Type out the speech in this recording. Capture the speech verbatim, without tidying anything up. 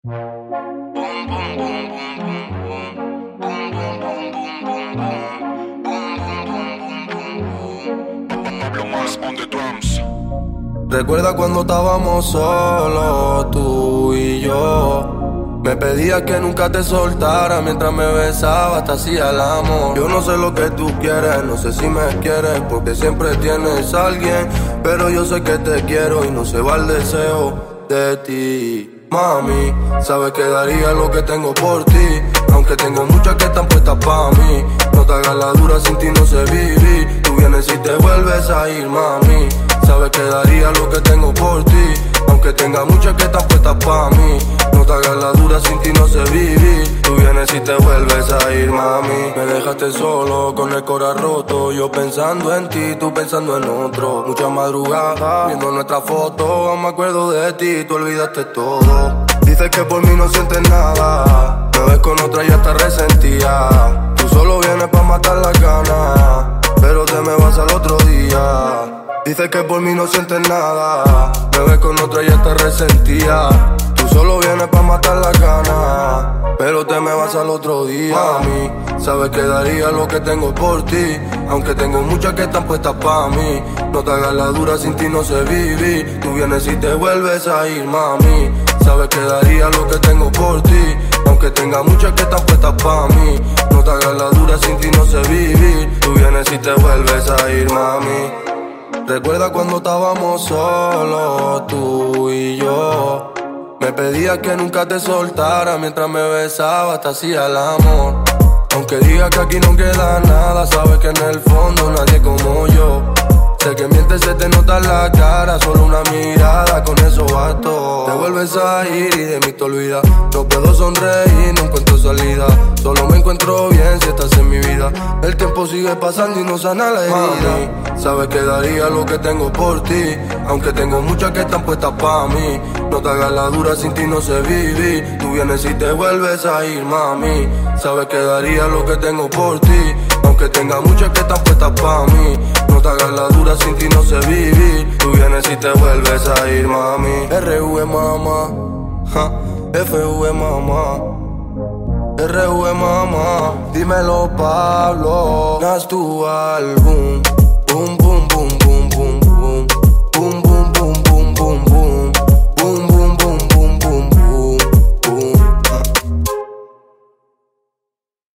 Recuerda cuando estábamos solos, tú y yo. Me pedías que nunca te soltara mientras me besabas, te hacía el amor. Yo no sé lo que tú quieres, no sé si me quieres, porque siempre tienes a alguien. Pero yo sé que te quiero y no se va el deseo de ti. Mami, sabes que daría lo que tengo por ti, aunque tengo muchas que están puestas pa' mí. No te hagas la dura, sin ti no sé vivir. Tú vienes y te vuelves a ir, mami. Sabes que daría lo que tengo por ti, aunque tenga muchas que están puestas pa' mí. No te hagas la dura, sin ti no sé vivir. Tú vienes y te vuelves a ir, mami. Me dejaste solo, con el corazón roto. Yo pensando en ti, tú pensando en otro. Muchas madrugadas, viendo nuestra foto. Me acuerdo de ti, tú olvidaste todo. Dices que por mí no sientes nada. Me ves con otra y ya estás resentida. Tú solo vienes pa' matar las ganas, pero te me vas al otro día. Dices que por mí no sientes nada. Me ves con otra y ya estás resentida. Tú solo vienes pa' matar las ganas, pero te me vas al otro día. Mami, sabes que daría lo que tengo por ti, aunque tengo muchas que están puestas pa' mí. No te hagas la dura, sin ti no sé vivir. Tú vienes y te vuelves a ir, mami. Sabes que daría lo que tengo por ti, aunque tenga muchas que están puestas pa' mí. No te hagas la dura, sin ti no sé vivir. Tú vienes y te vuelves a ir, mami. Recuerda cuando estábamos solos, tú y yo. Me pedías que nunca te soltara mientras me besabas, te hacía el amor. Aunque digas que aquí no queda nada, sabes que en el fondo nadie como yo. Sé que mientes, se te nota en la cara, solo una mirada, con eso basto. Te vuelves a ir y de mí te olvidas. No puedo sonreír, no encuentro salida. Solo me encuentro bien si estás en mi vida. El tiempo sigue pasando y no sana la herida. Mami, sabes que daría lo que tengo por ti, aunque tengo muchas que están puestas pa' mí. No te hagas la dura, sin ti no sé vivir. Tú vienes y te vuelves a ir, mami. Sabes que daría lo que tengo por ti, aunque tenga muchas que están puestas pa' mí. No te hagas la dura, sin ti no sé vivir. Tú vienes y te vuelves a ir, mami. R V mamá, ja, F V mamá, R V mamá. Dímelo Pablo, haz tu álbum, boom, boom.